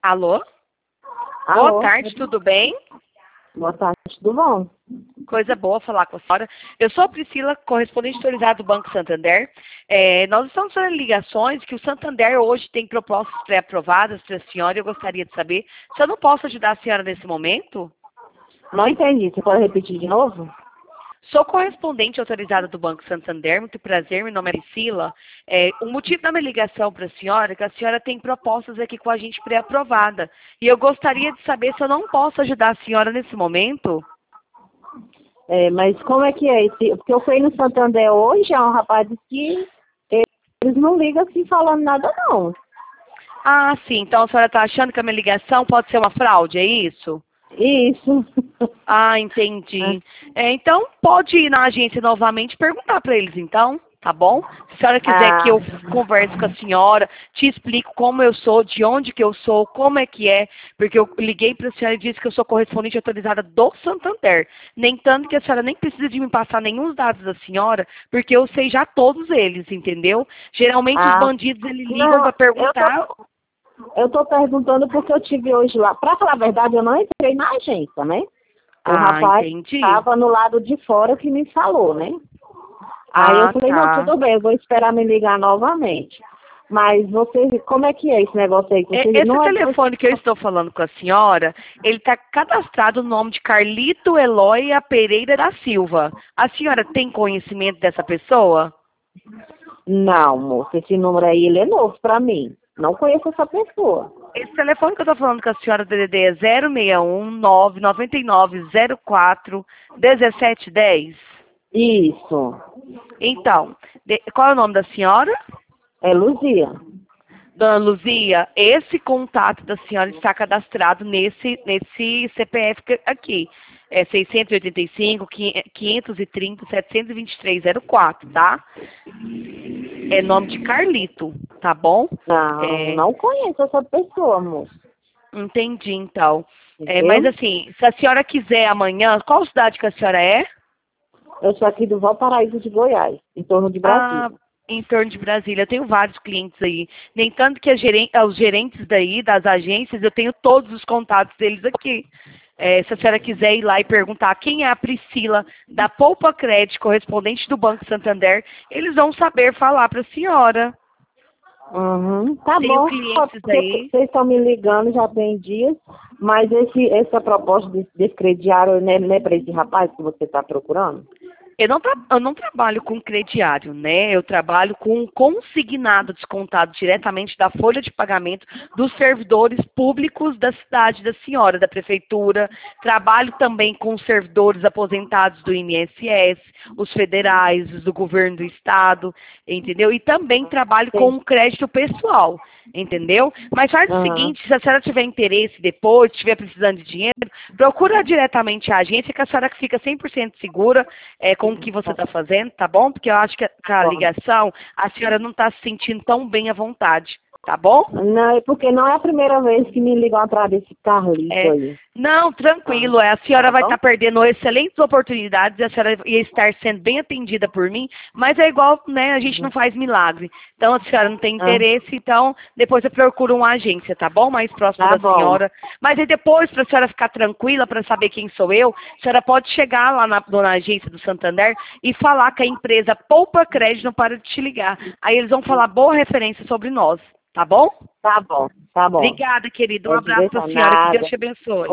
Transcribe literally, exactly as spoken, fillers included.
Alô? Boa Alô? tarde, tudo bem? Boa tarde, tudo bom? Coisa boa falar com a senhora. Eu sou a Priscila, correspondente autorizada do Banco Santander. É, nós estamos fazendo ligações que o Santander hoje tem propostas pré-aprovadas para a senhora e eu gostaria de saber se eu não posso ajudar a senhora nesse momento. Não entendi, você pode repetir de novo? Sou correspondente autorizada do Banco Santander, muito prazer, meu nome é Priscila. É, o motivo da minha ligação para a senhora é que a senhora tem propostas aqui com a gente pré-aprovada. E eu gostaria de saber se eu não posso ajudar a senhora nesse momento. É, mas como é que é esse? Porque eu fui no Santander hoje, é um rapaz disse que eles não ligam assim falando nada não. Ah, sim, então a senhora está achando que a minha ligação pode ser uma fraude, é isso? Isso. Ah, entendi. É, então, pode ir na agência novamente e perguntar para eles, então, tá bom? Se a senhora quiser que Ah, eu converse com a senhora, te explico como eu sou, de onde que eu sou, como é que é, porque eu liguei para a senhora e disse que eu sou correspondente autorizada do Santander. Nem tanto que a senhora nem precisa de me passar nenhum dados da senhora, porque eu sei já todos eles, entendeu? Geralmente os ah, bandidos, eles ligam não, para eu perguntar. tô, eu tô perguntando porque eu tive hoje lá. Pra falar a verdade, eu não entrei na agência, né? O Ah, rapaz entendi. estava no lado de fora que me falou, né? Aí eu Ah, falei, não, tá. tudo bem, eu vou esperar me ligar novamente. Mas você, como é que é esse negócio aí? É, Você esse não é. telefone que eu estou falando com a senhora, ele está cadastrado no nome de Carlito Eloia Pereira da Silva. A senhora tem conhecimento dessa pessoa? Não, moça, esse número aí ele é novo pra mim. Não conheço essa pessoa. Esse telefone que eu estou falando com a senhora, D D D, é zero seis um nove nove nove zero quatro um sete um zero. Isso. Então, de- qual é o nome da senhora? É Luzia. Dona Luzia, esse contato da senhora está cadastrado nesse, nesse C P F que- aqui. É seiscentos e oitenta e cinco, quinhentos e trinta, setecentos e vinte e três zero quatro, tá? É nome de Carlito, tá bom? Não, É, não conheço essa pessoa, moça. entendi, então. É, mas Entendeu? assim, se a senhora quiser amanhã, qual cidade que a senhora é? Eu sou aqui do Valparaíso de Goiás, em torno de Ah, Brasília. em torno de Brasília. Eu tenho vários clientes aí. Nem tanto que as geren- os gerentes daí, das agências, eu tenho todos os contatos deles aqui. É, se a senhora quiser ir lá e perguntar quem é a Priscila da Poupa Crédito, correspondente do Banco Santander, eles vão saber falar para a senhora. Uhum, tá Tenho bom, só clientes porque aí. vocês estão me ligando já tem dias, mas esse, essa proposta de, desse crediário não é, não é para esse rapaz que você está procurando? Eu não, tra- eu não trabalho com crediário, né? Eu trabalho com consignado descontado diretamente da folha de pagamento dos servidores públicos da cidade da senhora, da prefeitura. Trabalho também com os servidores aposentados do I N S S, os federais, os do governo do estado, entendeu? E também trabalho com Sim. o crédito pessoal, entendeu? Mas faz o Aham. seguinte, se a senhora tiver interesse depois, estiver precisando de dinheiro, procura diretamente a agência que a senhora fica cem por cento segura é, com o que você está fazendo, tá bom? Porque eu acho que a, com a Bom. ligação a senhora não está se sentindo tão bem à vontade, tá bom? Não, é porque não é a primeira vez que me ligam atrás desse Carlito É, aí. não, Ah, tranquilo, é, a senhora tá vai bom? estar perdendo excelentes oportunidades e a senhora ia estar sendo bem atendida por mim, mas é igual, né, a gente não faz milagre. Então, a senhora não tem Ah, interesse, então depois eu procuro uma agência, tá bom? Mais próxima tá da bom. senhora. Mas aí depois, para a senhora ficar tranquila, para saber quem sou eu, a senhora pode chegar lá na, na agência do Santander e falar que a empresa Poupa Crédito não para de te ligar. Aí eles vão falar boa referência sobre nós, tá bom? Tá bom, tá bom. Obrigada, querida. Um É abraço para a direito senhora. Que Deus nada. te abençoe.